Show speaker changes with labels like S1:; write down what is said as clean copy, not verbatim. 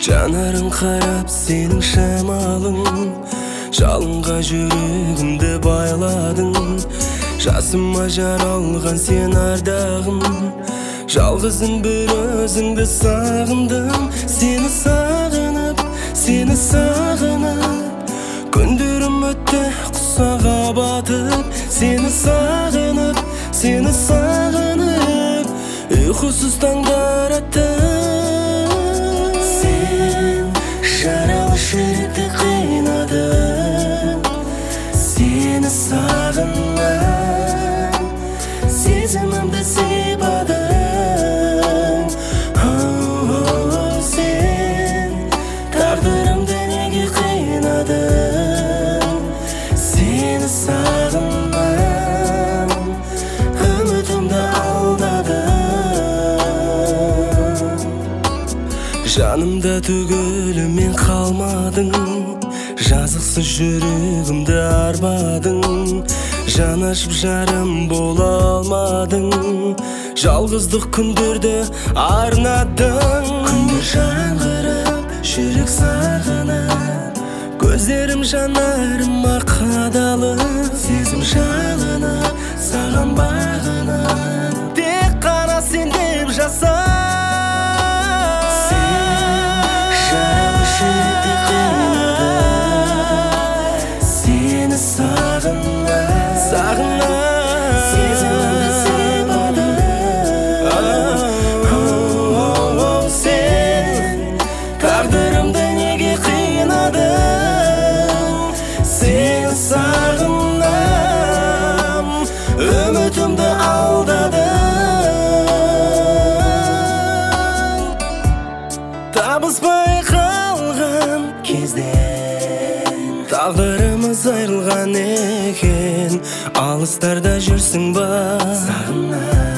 S1: Жанарың қарап сенің шамалың, жалынға жүрегімді байладың. Жасыма жаралған сен ардағым, жалғызын бір өзіңді сағындым. Сені сағынып, сені сағынып, күндерім өтті құсаға батып. Сені сағынып, сені сағынып, ұйқысыз таңдар аттым. Сен жаралы жүректі қинадың, сені сағынып сезімімді сипадың. Сен тағдырымды неге қинадың? Сені сағынып үмітімді алдадың. Жанымда түгілі мен қалмадың, жазықсыз жүрегімді арбадың. Жан ашып жарым бола алмадың, жалғыздық күндерді арнадың. Күндер жаңғырып, жүрек сағынып, көздерім жанарыма қадалып. Сезім жалынып, саған бағынып, тек қана сен деп жасап. Үмітімді алдадың. Табыспай қалған кезде тағдырымыз айырылған екен. Алыстарда жүрсің ба? Сағынып